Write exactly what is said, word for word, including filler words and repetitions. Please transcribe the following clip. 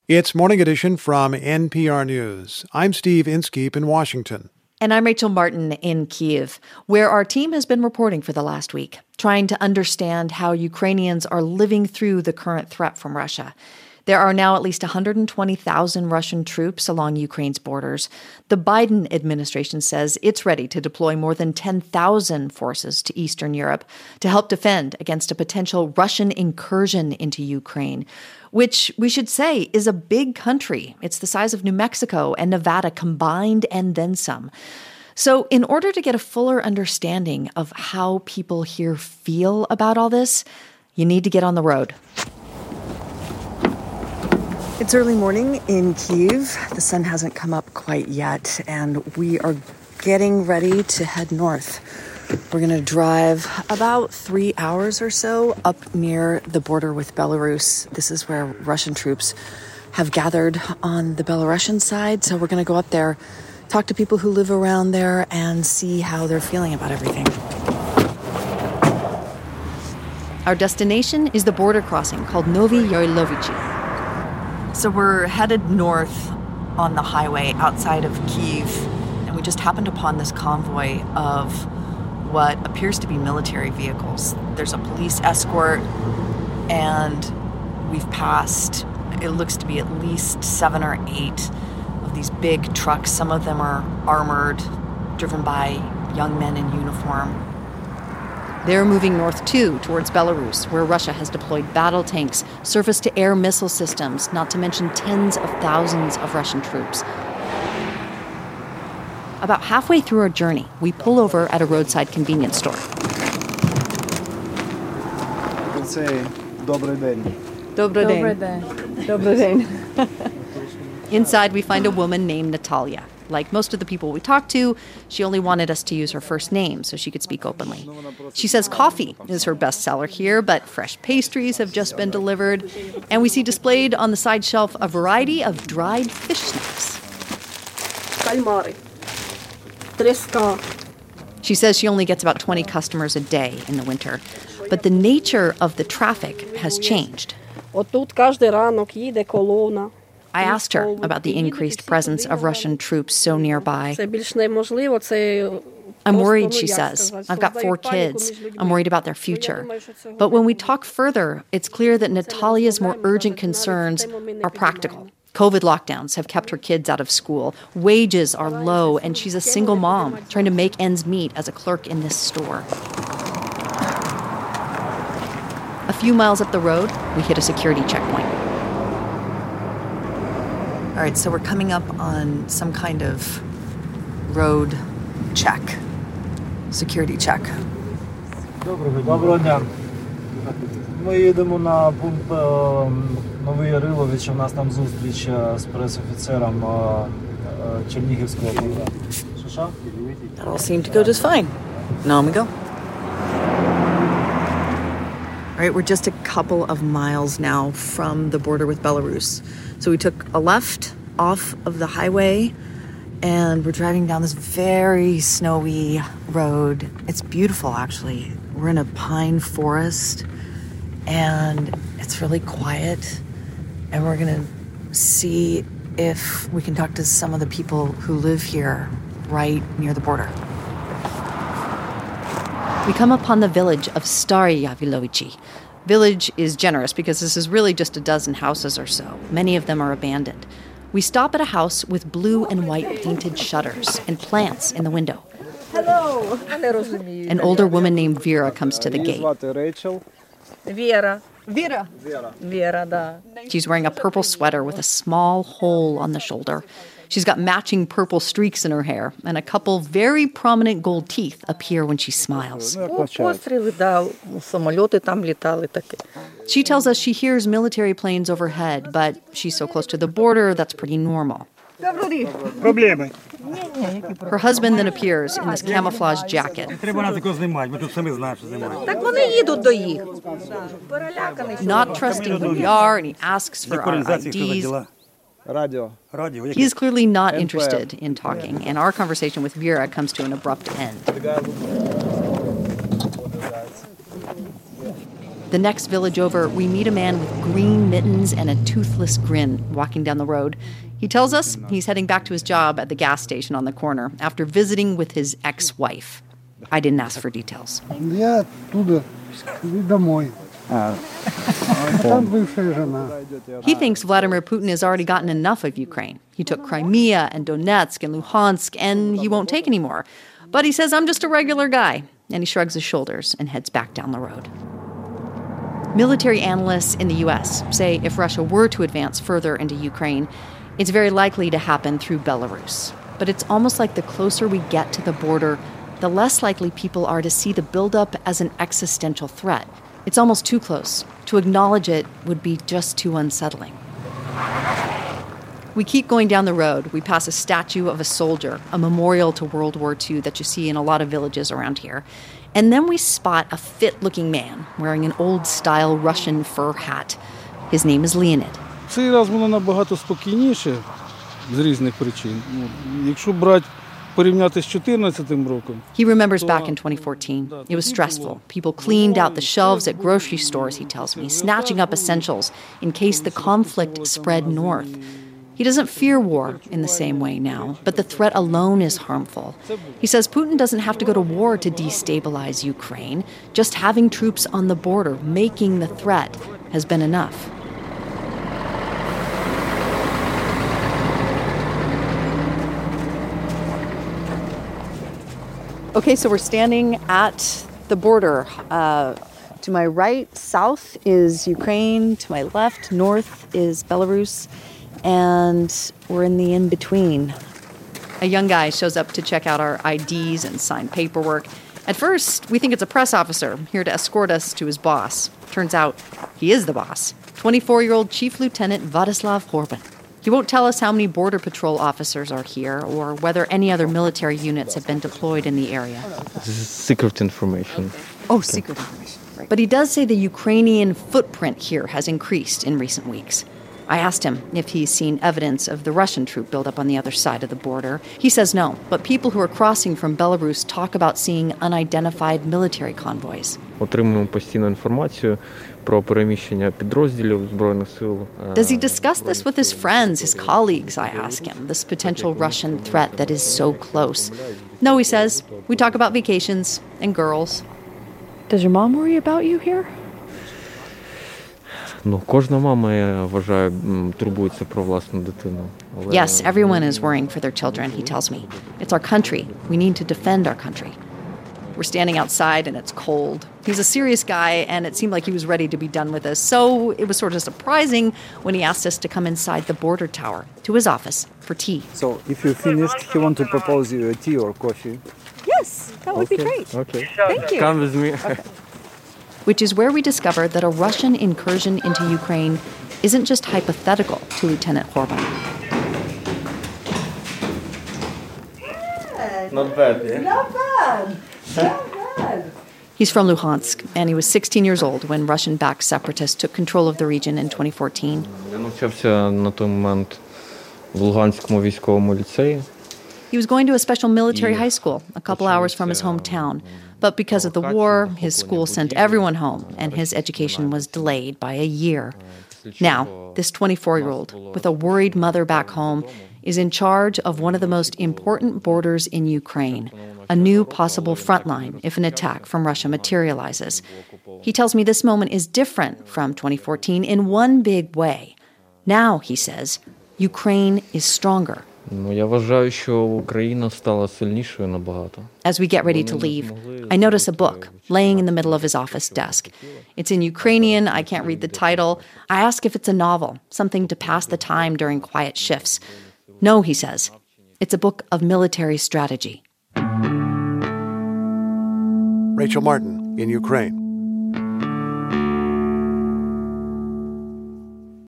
It's Morning Edition from N P R News. I'm Steve Inskeep in Washington. And I'm Rachel Martin in Kyiv, where our team has been reporting for the last week, trying to understand how Ukrainians are living through the current threat from Russia. There are now at least one hundred twenty thousand Russian troops along Ukraine's borders. The Biden administration says it's ready to deploy more than ten thousand forces to Eastern Europe to help defend against a potential Russian incursion into Ukraine, which we should say is a big country. It's the size of New Mexico and Nevada combined and then some. So in order to get a fuller understanding of how people here feel about all this, you need to get on the road. It's early morning in Kyiv. The sun hasn't come up quite yet, and we are getting ready to head north. We're going to drive about three hours or so up near the border with Belarus. This is where Russian troops have gathered on the Belarusian side. So we're going to go up there, talk to people who live around there, and see how they're feeling about everything. Our destination is the border crossing called Novi Yaroslavl. So we're headed north on the highway outside of Kyiv, and we just happened upon this convoy of what appears to be military vehicles. There's a police escort, and we've passed, it looks to be at least seven or eight of these big trucks. Some of them are armored, driven by young men in uniform. They're moving north, too, towards Belarus, where Russia has deployed battle tanks, surface-to-air missile systems, not to mention tens of thousands of Russian troops. About halfway through our journey, we pull over at a roadside convenience store. You can say, Добрий день. Добрий день. Добрий день. Inside, we find a woman named Natalia. Like most of the people we talked to, she only wanted us to use her first name so she could speak openly. She says coffee is her bestseller here, but fresh pastries have just been delivered, and we see displayed on the side shelf a variety of dried fish snacks. Кальмари. Треска. She says she only gets about twenty customers a day in the winter, but the nature of the traffic has changed. Отут кожен ранок їде колона. I asked her about the increased presence of Russian troops so nearby. I'm worried, she says. I've got four kids. I'm worried about their future. But when we talk further, it's clear that Natalia's more urgent concerns are practical. COVID lockdowns have kept her kids out of school. Wages are low, and she's a single mom trying to make ends meet as a clerk in this store. A few miles up the road, we hit a security checkpoint. All right, so we're coming up on some kind of road check, security check. Доброго дня. Ми їдемо на пункт Новий Ярилович. У нас там зустріч з пресофіцером Чернігівського полку. Що? That all seemed to go just fine. Now we go. All right, we're just a couple of miles now from the border with Belarus. So we took a left off of the highway, and we're driving down this very snowy road. It's beautiful, actually. We're in a pine forest, and it's really quiet. And we're going to see if we can talk to some of the people who live here right near the border. We come upon the village of Stary Yavilovichi. Village is generous because this is really just a dozen houses or so. Many of them are abandoned. We stop at a house with blue and white painted shutters and plants in the window. Hello. An older woman named Vera comes to the gate. Vera. Vera. Vera, да. She's wearing a purple sweater with a small hole on the shoulder. She's got matching purple streaks in her hair, and a couple very prominent gold teeth appear when she smiles. She tells us she hears military planes overhead, but she's so close to the border, that's pretty normal. Her husband then appears in this camouflage jacket. Not trusting who we are, and he asks for our I Ds. He is clearly not interested in talking, and our conversation with Vera comes to an abrupt end. The next village over, we meet a man with green mittens and a toothless grin walking down the road. He tells us he's heading back to his job at the gas station on the corner after visiting with his ex-wife. I didn't ask for details. Я оттуда, домой. Там бывшая жена. He thinks Vladimir Putin has already gotten enough of Ukraine. He took Crimea and Donetsk and Luhansk, and he won't take any more. But he says, I'm just a regular guy. And he shrugs his shoulders and heads back down the road. Military analysts in the U S say if Russia were to advance further into Ukraine, it's very likely to happen through Belarus. But it's almost like the closer we get to the border, the less likely people are to see the buildup as an existential threat. It's almost too close. To acknowledge it would be just too unsettling. We keep going down the road. We pass a statue of a soldier, a memorial to World War Two that you see in a lot of villages around here. And then we spot a fit-looking man wearing an old-style Russian fur hat. His name is Leonid. Цей раз було набагато спокійніше з різних причин. Якщо брати порівняти з чотирнадцятим роком. He remembers back in twenty fourteen. It was stressful. People cleaned out the shelves at grocery stores, he tells me, snatching up essentials in case the conflict spread north. He doesn't fear war in the same way now, but the threat alone is harmful. He says Putin doesn't have to go to war to destabilize Ukraine. Just having troops on the border, making the threat, has been enough. Okay, so we're standing at the border. Uh, to my right, south is Ukraine. To my left, north is Belarus. And we're in the in-between. A young guy shows up to check out our I Ds and sign paperwork. At first, we think it's a press officer here to escort us to his boss. Turns out, he is the boss, twenty-four-year-old Chief Lieutenant Vladislav Horban. He won't tell us how many Border Patrol officers are here or whether any other military units have been deployed in the area. This is secret information. Oh, secret information. Right. But he does say the Ukrainian footprint here has increased in recent weeks. I asked him if he's seen evidence of the Russian troop buildup on the other side of the border. He says no, but people who are crossing from Belarus talk about seeing unidentified military convoys. Отримуємо постійну інформацію про переміщення підрозділів збройних сил. Does he discuss this with his friends, his colleagues, I ask him, this potential Russian threat that is so close? No, he says. We talk about vacations and girls. Does your mom worry about you here? Ну, кожна мама, я вважаю, турбується про власну дитину. Yes, everyone is worrying for their children, he tells me. It's our country. We need to defend our country. We're standing outside and it's cold. He's a serious guy and it seemed like he was ready to be done with us. So it was sort of surprising when he asked us to come inside the border tower to his office for tea. So if you're finished, he wants to propose you a tea or coffee. Yes, that would Okay. be great. Okay. Thank you. Come with me. Okay. Which is where we discovered that a Russian incursion into Ukraine isn't just hypothetical to Lieutenant Horban. Not bad, yeah? Not bad. Not bad. He's from Luhansk, and he was sixteen years old when Russian-backed separatists took control of the region in twenty fourteen. Я навчався на той момент в Луганському військовому ліцеї. He was going to a special military high school a couple hours from his hometown. But because of the war, his school sent everyone home, and his education was delayed by a year. Now, this twenty-four-year-old, with a worried mother back home, is in charge of one of the most important borders in Ukraine, a new possible front line if an attack from Russia materializes. He tells me this moment is different from twenty fourteen in one big way. Now, he says, Ukraine is stronger. Ну, я вважаю, що Україна стала сильнішою набагато. As we get ready to leave, I notice a book laying in the middle of his office desk. It's in Ukrainian. I can't read the title. I ask if it's a novel, something to pass the time during quiet shifts. No, he says. It's a book of military strategy. Rachel Martin in Ukraine.